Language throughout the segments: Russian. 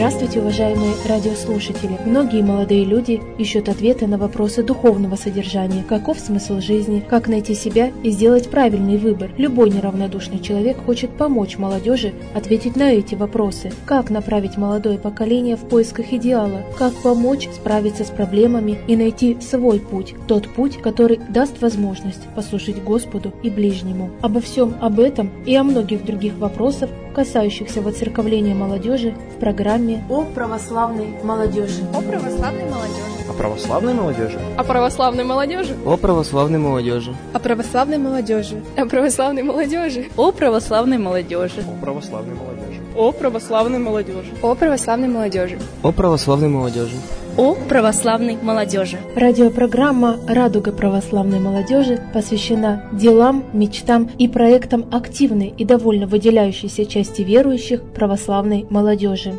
Здравствуйте, уважаемые радиослушатели! Многие молодые люди ищут ответы на вопросы духовного содержания. Каков смысл жизни? Как найти себя и сделать правильный выбор? Любой неравнодушный человек хочет помочь молодежи ответить на эти вопросы. Как направить молодое поколение в поисках идеала? Как помочь справиться с проблемами и найти свой путь? Тот путь, который даст возможность послушать Господу и ближнему. Обо всем об этом и о многих других вопросах, касающихся воцерковления молодежи, в программе «О православной молодежи». О православной молодежи. О православной молодежи. О православной молодежи. О православной молодежи. О православной молодежи. О православной молодежи. О православной молодежи. О православной молодежи. О православной молодежи. О православной молодежи. О православной молодежи. О православной молодежи. Радиопрограмма «Радуга православной молодежи» посвящена делам, мечтам и проектам активной и довольно выделяющейся части верующих православной молодежи.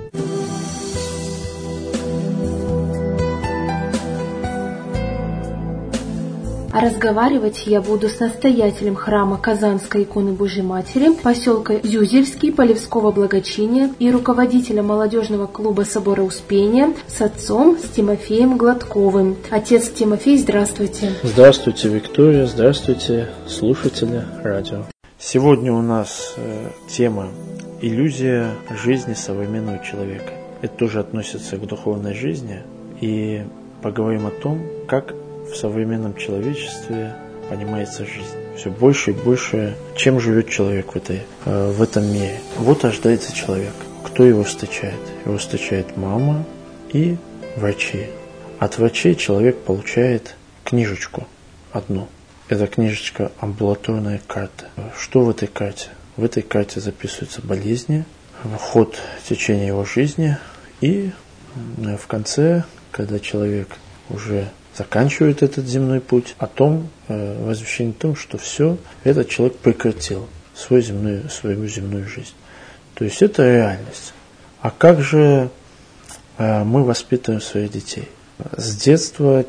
А разговаривать я буду с настоятелем храма Казанской иконы Божьей Матери, поселка Зюзельский, Полевского благочиния и руководителем молодежного клуба Собора Успения, с отцом, с Тимофеем Гладковым. Отец Тимофей, здравствуйте. Здравствуйте, Виктория, здравствуйте, слушатели радио. Сегодня у нас тема «Иллюзия жизни современного человека». Это тоже относится к духовной жизни, и поговорим о том, как в современном человечестве понимается жизнь. Все больше и больше, чем живет человек в этом мире. Вот рождается человек. Кто его встречает? Его встречает мама и врачи. От врачей человек получает книжечку одну. Это книжечка «Амбулаторная карта». Что в этой карте? В этой карте записываются болезни, ход течения его жизни, и в конце, когда человек уже заканчивает этот земной путь, возвещение о том, что все, этот человек прекратил свою земную жизнь. То есть это реальность. А как же мы воспитываем своих детей? С детства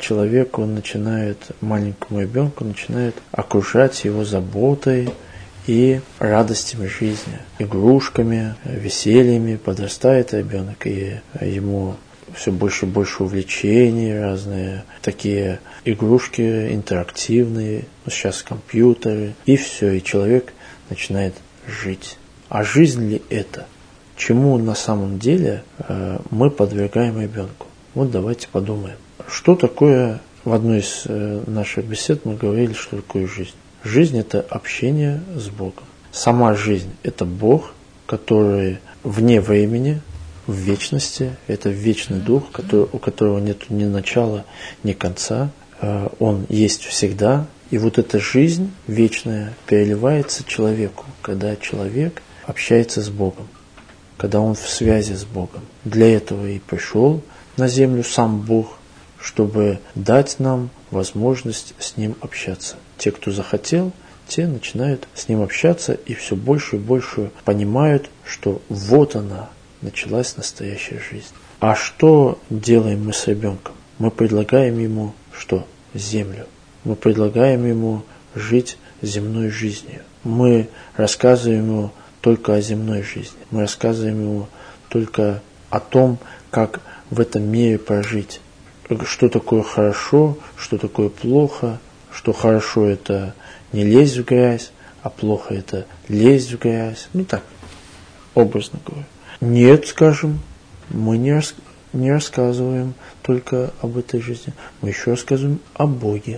маленькому ребенку начинает окружать его заботой и радостями жизни, игрушками, весельями. Подрастает ребенок, и ему все больше и больше увлечений, разные такие игрушки интерактивные, сейчас компьютеры, и все, и человек начинает жить. А жизнь ли это? Чему на самом деле мы подвергаем ребенку? Вот давайте подумаем. Что такое, в одной из наших бесед мы говорили, что такое жизнь. Жизнь – это общение с Богом. Сама жизнь – это Бог, который вне времени, в вечности, это вечный дух, у которого нет ни начала, ни конца, он есть всегда, и вот эта жизнь вечная переливается человеку, когда человек общается с Богом, когда он в связи с Богом. Для этого и пришел на землю сам Бог, чтобы дать нам возможность с Ним общаться. Те, кто захотел, те начинают с Ним общаться и все больше и больше понимают, что вот она, началась настоящая жизнь. А что делаем мы с ребенком? Мы предлагаем ему что? Землю. Мы предлагаем ему жить земной жизнью. Мы рассказываем ему только о земной жизни. Мы рассказываем ему только о том, как в этом мире прожить. Что такое хорошо, что такое плохо. Что хорошо – это не лезть в грязь, а плохо – это лезть в грязь. Так, образно говоря. Нет, скажем, мы не рассказываем только об этой жизни, мы еще рассказываем о Боге.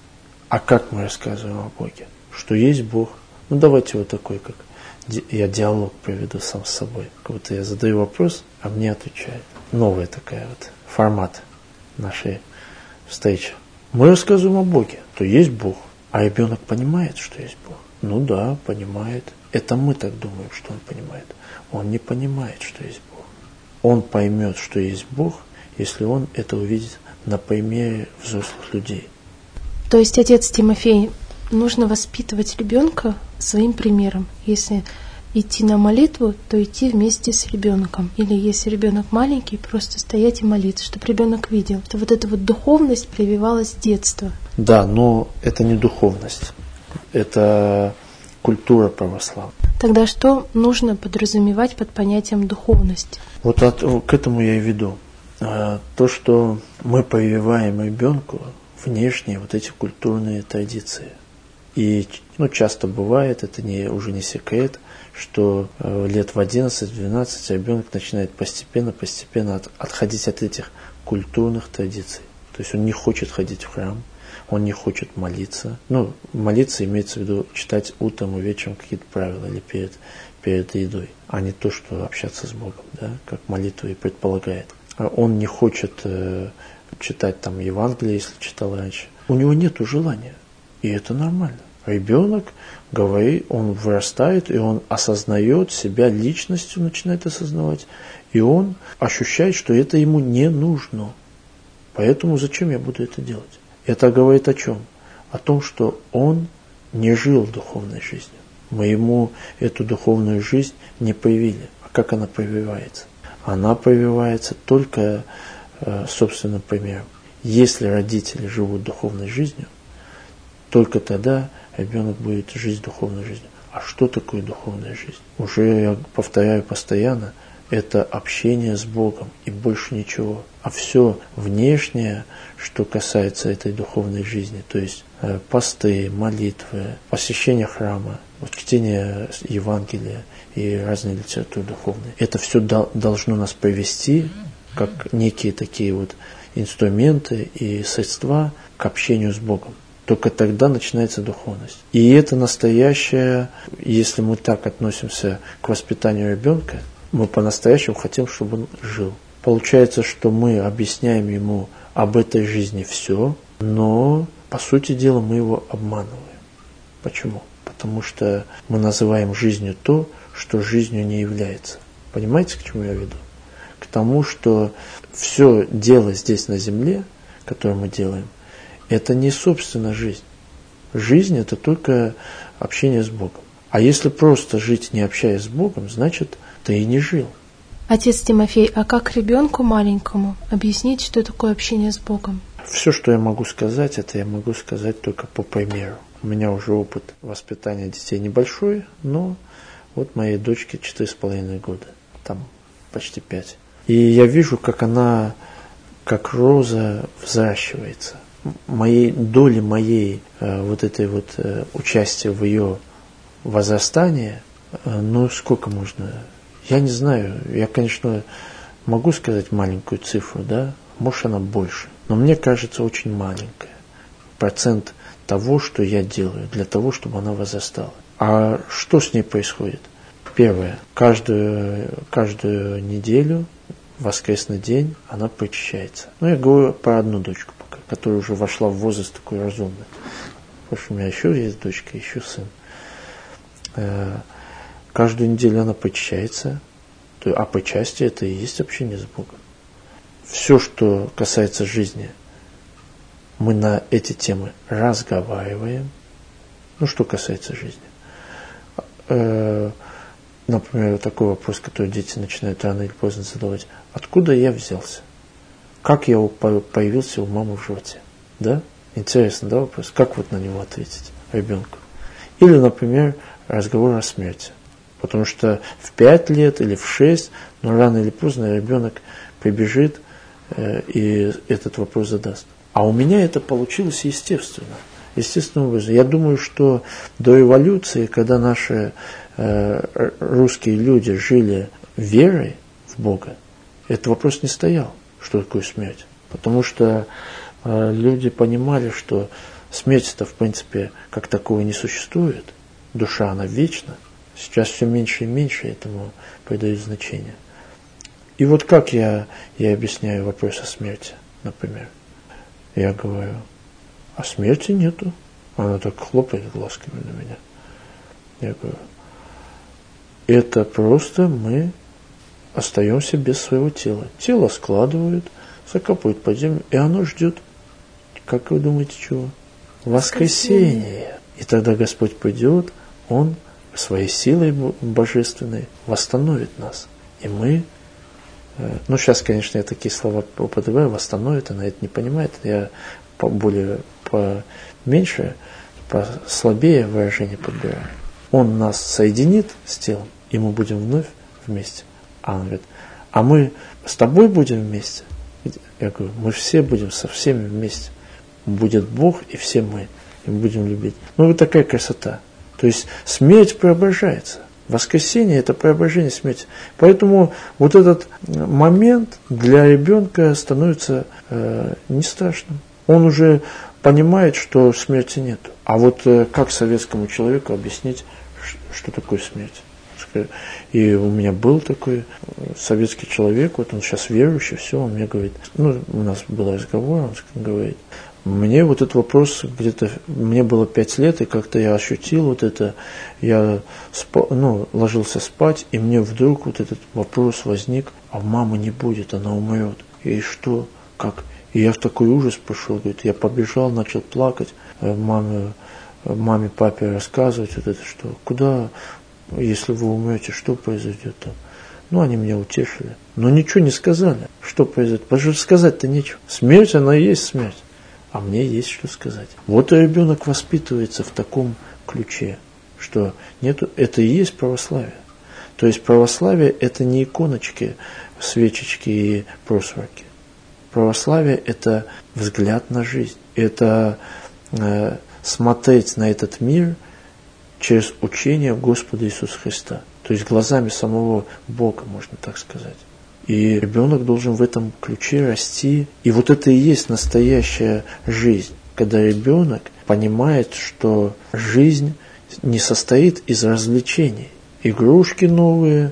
А как мы рассказываем о Боге? Что есть Бог. Давайте вот такой, как я диалог проведу сам с собой. Как будто я задаю вопрос, а мне отвечает. Новая такая формат нашей встречи. Мы рассказываем о Боге, то есть Бог. А ребенок понимает, что есть Бог? Да, понимает. Это мы так думаем, что он понимает. Он не понимает, что есть Бог. Он поймет, что есть Бог, если он это увидит на примере взрослых людей. То есть, отец Тимофей, нужно воспитывать ребенка своим примером. Если идти на молитву, то идти вместе с ребенком. Или если ребенок маленький, просто стоять и молиться, чтобы ребенок видел, что вот эта духовность прививалась с детства. Да, но это не духовность. Это культура православная. Тогда что нужно подразумевать под понятием духовность? Вот к этому я и веду. То, что мы прививаем ребенку внешние вот эти культурные традиции. И часто бывает, это уже не секрет, что лет в 11-12 ребенок начинает постепенно отходить от этих культурных традиций. То есть он не хочет ходить в храм, он не хочет молиться. Молиться имеется в виду читать утром и вечером какие-то правила или перед едой, а не то, что общаться с Богом, да, как молитва и предполагает. Он не хочет читать там Евангелие, если читал раньше. У него нет желания, и это нормально. Ребенок говорит, он вырастает, и он осознает себя личностью, начинает осознавать, и он ощущает, что это ему не нужно. Поэтому зачем я буду это делать? Это говорит о чем? О том, что он не жил духовной жизнью. Мы ему эту духовную жизнь не привили. А как она прививается? Она прививается только собственным примером. Если родители живут духовной жизнью, только тогда ребенок будет жить духовной жизнью. А что такое духовная жизнь? Уже я повторяю постоянно, это общение с Богом и больше ничего. А все внешнее, что касается этой духовной жизни, то есть посты, молитвы, посещение храма, чтение Евангелия и разные литературы духовные, это все должно нас привести как некие такие вот инструменты и средства к общению с Богом. Только тогда начинается духовность. И это настоящее, если мы так относимся к воспитанию ребенка, мы по-настоящему хотим, чтобы он жил. Получается, что мы объясняем ему об этой жизни все, но, по сути дела, мы его обманываем. Почему? Потому что мы называем жизнью то, что жизнью не является. Понимаете, к чему я веду? К тому, что все дело здесь на земле, которое мы делаем, это не собственно жизнь. Жизнь – это только общение с Богом. А если просто жить, не общаясь с Богом, значит, ты и не жил. Отец Тимофей, а как ребенку маленькому объяснить, что такое общение с Богом? Все, что я могу сказать, это я могу сказать только по примеру. У меня уже опыт воспитания детей небольшой, но вот моей дочке 4,5 года, там почти 5. И я вижу, как она, как роза, взращивается. Доли моей вот этой вот участия в ее возрастании, сколько можно? Я не знаю, я, конечно, могу сказать маленькую цифру, да, может она больше, но мне кажется очень маленькая. Процент того, что я делаю, для того, чтобы она возрастала. А что с ней происходит? Первое, каждую неделю, в воскресный день, она причащается. Я говорю про одну дочку пока, которая уже вошла в возраст такой разумный. Потому что у меня еще есть дочка, еще сын. Каждую неделю она причащается, а причастие – это и есть общение с Богом. Все, что касается жизни, мы на эти темы разговариваем. Что касается жизни. Например, такой вопрос, который дети начинают рано или поздно задавать. Откуда я взялся? Как я появился у мамы в животе? Да? Интересно, да, вопрос? Как вот на него ответить ребенку? Или, например, разговор о смерти. Потому что в 5 лет или в 6, но рано или поздно ребенок прибежит и этот вопрос задаст. А у меня это получилось естественно. Естественным образом. Я думаю, что до эволюции, когда наши русские люди жили верой в Бога, этот вопрос не стоял, что такое смерть. Потому что люди понимали, что смерть-то, в принципе, как такого не существует. Душа, она вечна. Сейчас все меньше и меньше этому придают значение. И вот как я объясняю вопрос о смерти, например. Я говорю, а смерти нету. Она так хлопает глазками на меня. Я говорю, это просто мы остаемся без своего тела. Тело складывают, закапывают под землю, и оно ждет, как вы думаете, чего? Воскресение. И тогда Господь придет, Он своей силой божественной восстановит нас. И мы, сейчас, конечно, я такие слова употребляю, восстановит, она это не понимает, я поменьше, послабее выражение подбираю. Он нас соединит с телом, и мы будем вновь вместе. А он говорит, а мы с тобой будем вместе? Я говорю, мы все будем со всеми вместе. Будет Бог и все мы. И мы будем любить. Ну, вот такая красота. То есть смерть преображается. Воскресение – это преображение смерти. Поэтому вот этот момент для ребенка становится не страшным. Он уже понимает, что смерти нет. А вот как советскому человеку объяснить, что такое смерть? И у меня был такой советский человек, вот он сейчас верующий, все, он мне говорит, ну, у нас был разговор, он говорит, мне вот этот вопрос где-то, мне было 5 лет, и как-то я ощутил вот это, я ложился спать, и мне вдруг вот этот вопрос возник, а мамы не будет, она умрет. И что, как? И я в такой ужас пошел, говорит, я побежал, начал плакать, маме, папе рассказывать вот это, что куда, если вы умрете, что произойдет там? Ну, они меня утешили, но ничего не сказали, что произойдет, потому что сказать-то нечего. Смерть, она и есть смерть. А мне есть что сказать. Вот и ребенок воспитывается в таком ключе, что нету, это и есть православие. То есть православие – это не иконочки, свечечки и просворки. Православие – это взгляд на жизнь. Это смотреть на этот мир через учение Господа Иисуса Христа. То есть глазами самого Бога, можно так сказать. И ребенок должен в этом ключе расти. И вот это и есть настоящая жизнь, когда ребенок понимает, что жизнь не состоит из развлечений. Игрушки новые,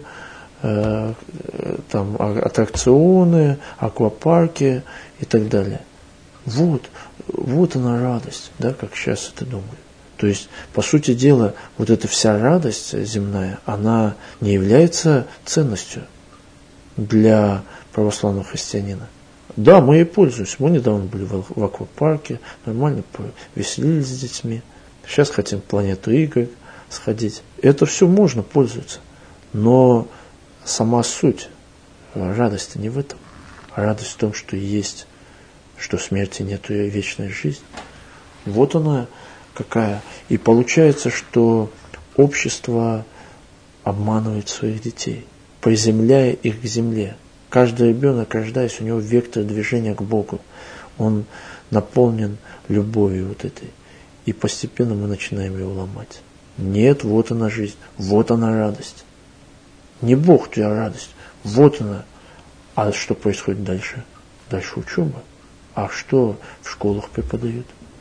там, аттракционы, аквапарки и так далее. Вот она радость, да, как сейчас это думаю. То есть, по сути дела, вот эта вся радость земная, она не является ценностью для православного христианина. Да, мы ей пользуемся. Мы недавно были в аквапарке, нормально повеселились с детьми. Сейчас хотим в планету игр сходить. Это все можно пользоваться. Но сама суть радости не в этом. А радость в том, что есть, что смерти нет, и вечная жизнь. Вот она какая. И получается, что общество обманывает своих детей, приземляя их к земле. Каждый ребенок, рождаясь, у него вектор движения к Богу. Он наполнен любовью вот этой. И постепенно мы начинаем его ломать. Нет, вот она жизнь, вот она радость. Не Бог твоя радость, вот она. А что происходит дальше? Дальше учеба. А что в школах преподают?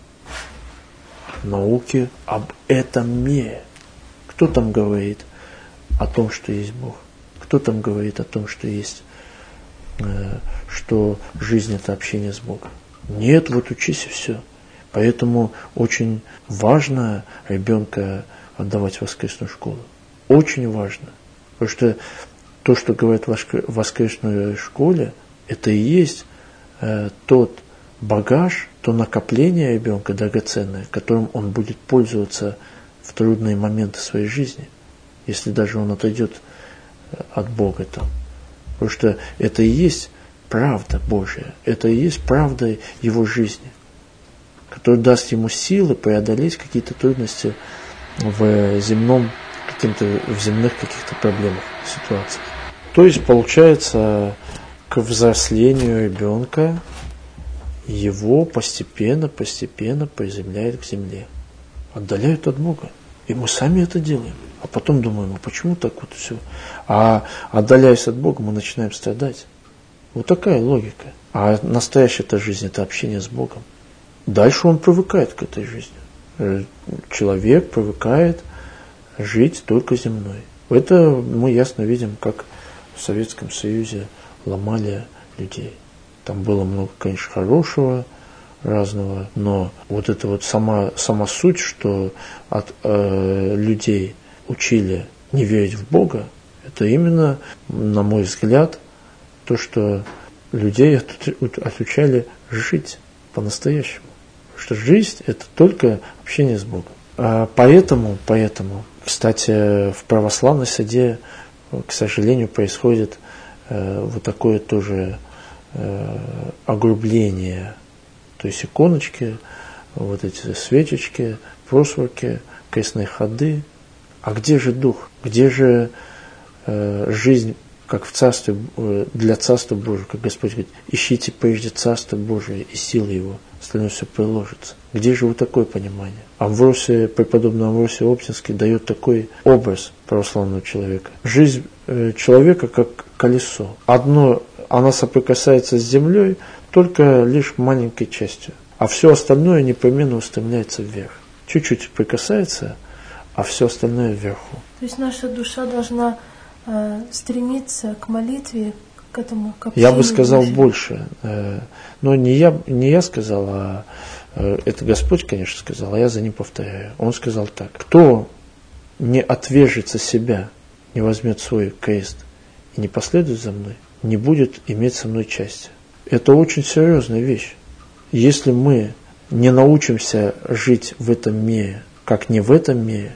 Науки об этом мире. Кто там говорит о том, что есть Бог? Кто там говорит о том, что есть, что жизнь – это общение с Богом? Нет, вот учись и все. Поэтому очень важно ребенка отдавать в воскресную школу. Очень важно. Потому что то, что говорят в воскресной школе, это и есть тот багаж, то накопление ребенка драгоценное, которым он будет пользоваться в трудные моменты своей жизни, если даже он отойдет от Бога там. Потому что это и есть правда Божья, это и есть правда его жизни, которая даст ему силы преодолеть какие-то трудности в земных каких-то проблемах, ситуациях. То есть получается, к взрослению ребенка его постепенно приземляют к земле, отдаляют от Бога. И мы сами это делаем. А потом думаем, а почему так вот все? А отдаляясь от Бога, мы начинаем страдать. Вот такая логика. А настоящая-то жизнь – это общение с Богом. Дальше он привыкает к этой жизни. Человек привыкает жить только земной. Это мы ясно видим, как в Советском Союзе ломали людей. Там было много, конечно, хорошего, разного, но вот это вот сама суть, что от людей учили не верить в Бога, это именно, на мой взгляд, то, что людей отучали жить по-настоящему. Потому что жизнь – это только общение с Богом. Поэтому, кстати, в православной среде, к сожалению, происходит вот такое тоже огрубление. То есть иконочки, вот эти свечечки, просворки, крестные ходы, А где же дух? Где же жизнь, как в царстве, для Царства Божьего, как Господь говорит, ищите прежде Царство Божие и силы Его, остальное все приложится. Где же вот такое понимание? Преподобный Амвросий Оптинский дает такой образ православного человека. Жизнь человека как колесо. Она соприкасается с землей только лишь маленькой частью, а все остальное непременно устремляется вверх. Чуть-чуть прикасается, а все остальное вверху. То есть наша душа должна стремиться к молитве, к этому, к Я бы сказал больше. Но не я сказал, а это Господь, конечно, сказал, а я за ним повторяю. Он сказал так: кто не отвержется себя, не возьмет свой крест и не последует за мной, не будет иметь со мной части. Это очень серьезная вещь. Если мы не научимся жить в этом мире, как не в этом мире,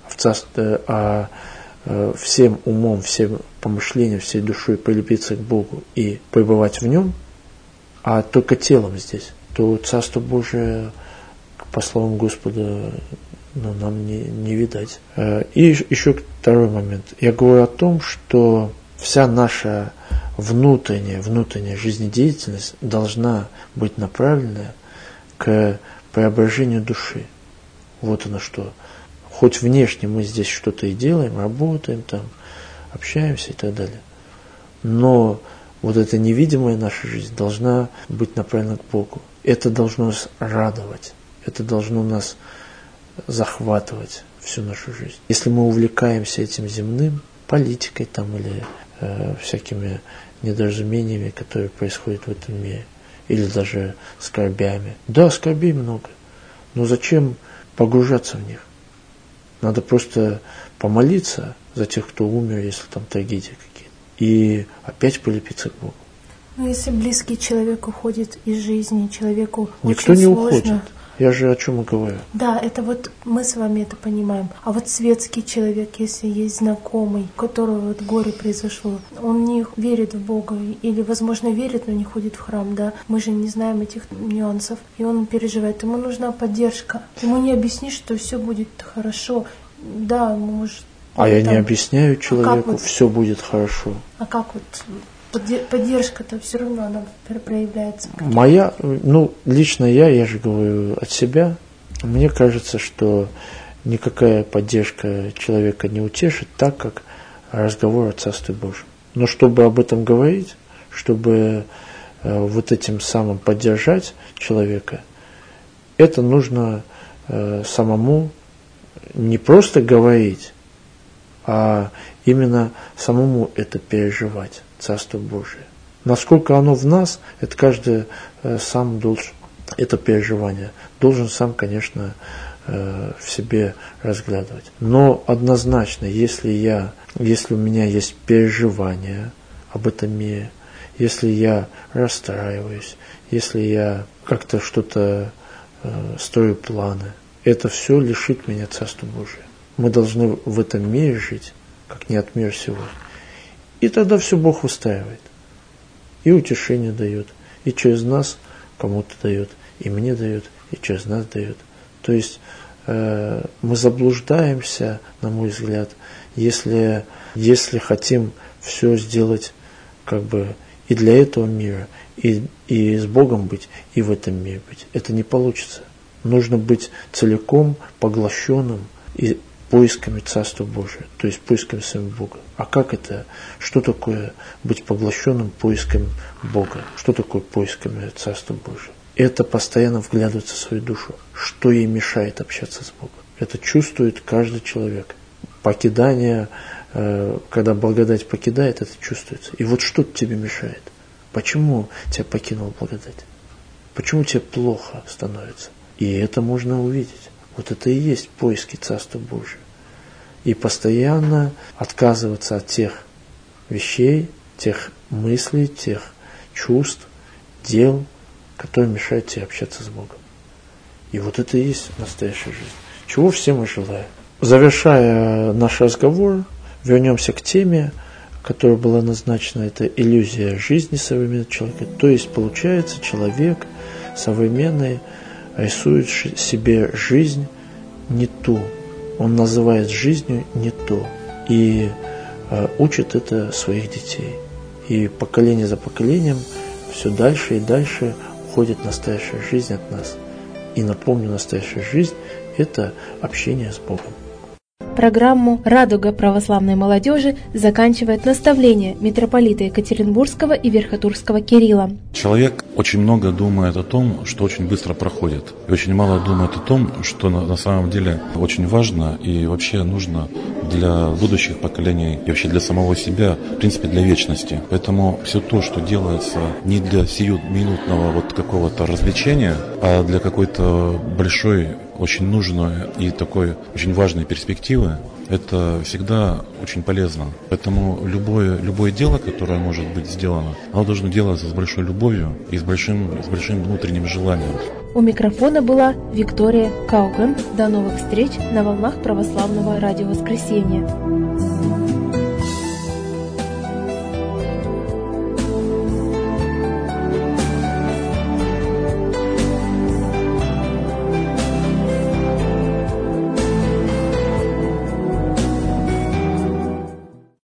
а всем умом, всем помышлением, всей душой прилепиться к Богу и пребывать в Нем, а только телом здесь, то Царство Божие, по словам Господа, нам не видать. И еще второй момент. Я говорю о том, что вся наша внутренняя жизнедеятельность должна быть направлена к преображению души. Вот оно что. Хоть внешне мы здесь что-то и делаем, работаем там, общаемся и так далее. Но вот эта невидимая наша жизнь должна быть направлена к Богу. Это должно нас радовать. Это должно нас захватывать всю нашу жизнь. Если мы увлекаемся этим земным, политикой там или всякими недоразумениями, которые происходят в этом мире, или даже скорбями. Да, скорбей много, но зачем погружаться в них? Надо просто помолиться за тех, кто умер, если там трагедии какие-то, и опять прилепиться к Богу. Ну, если близкий человек уходит из жизни, человеку никто очень не сложно. уходит. Я же о чем и говорю. Да, это вот мы с вами это понимаем. А вот светский человек, если есть знакомый, у которого вот горе произошло, он не верит в Бога или, возможно, верит, но не ходит в храм, да? Мы же не знаем этих нюансов. И он переживает. Ему нужна поддержка. Ему не объяснишь, что все будет хорошо. Да, может. А я не объясняю человеку, все будет хорошо. А как вот поддержка-то все равно она проявляется? Лично я же говорю от себя, мне кажется, что никакая поддержка человека не утешит так, как разговор о Царстве Божьем. Но чтобы об этом говорить, чтобы вот этим самым поддержать человека, это нужно самому не просто говорить, а именно самому это переживать, Царство Божие. Насколько оно в нас, это каждый сам должен, это переживание, должен сам, конечно, в себе разглядывать. Но однозначно, если у меня есть переживание об этом мире, если я расстраиваюсь, если я как-то что-то строю планы, это все лишит меня Царства Божия. Мы должны в этом мире жить, как не от мира сего. И тогда все Бог выстраивает. И утешение дает, и через нас кому-то дает, и мне дает, и через нас дает. То есть мы заблуждаемся, на мой взгляд, если хотим все сделать как бы и для этого мира, и с Богом быть, и в этом мире быть. Это не получится. Нужно быть целиком поглощенным и поисками Царства Божия, то есть поисками самого Бога. А как это? Что такое быть поглощенным поиском Бога? Что такое поисками Царства Божия? Это постоянно вглядываться в свою душу. Что ей мешает общаться с Богом? Это чувствует каждый человек. Покидание, когда благодать покидает, это чувствуется. И вот что тебе мешает? Почему тебя покинула благодать? Почему тебе плохо становится? И это можно увидеть. Вот это и есть поиски Царства Божия. И постоянно отказываться от тех вещей, тех мыслей, тех чувств, дел, которые мешают тебе общаться с Богом. И вот это и есть настоящая жизнь. Чего всем и желаю. Завершая наш разговор, вернемся к теме, которая была назначена. Это иллюзия жизни современного человека. То есть, получается, человек современный рисует себе жизнь не ту, он называет жизнью не то. И учит это своих детей. И поколение за поколением все дальше и дальше уходит настоящая жизнь от нас. И напомню, настоящая жизнь – это общение с Богом. Программу «Радуга православной молодежи» заканчивает наставление митрополита Екатеринбургского и Верхотурского Кирилла. Человек очень много думает о том, что очень быстро проходит. И очень мало думает о том, что на самом деле очень важно и вообще нужно для будущих поколений и вообще для самого себя, в принципе, для вечности. Поэтому все то, что делается не для сиюминутного вот какого-то развлечения, а для какой-то большой, очень нужной и такой очень важной перспективы, это всегда очень полезно. Поэтому любое дело, которое может быть сделано, оно должно делаться с большой любовью и с большим внутренним желанием. У микрофона была Виктория Кауган. До новых встреч на волнах православного радио «Воскресенье».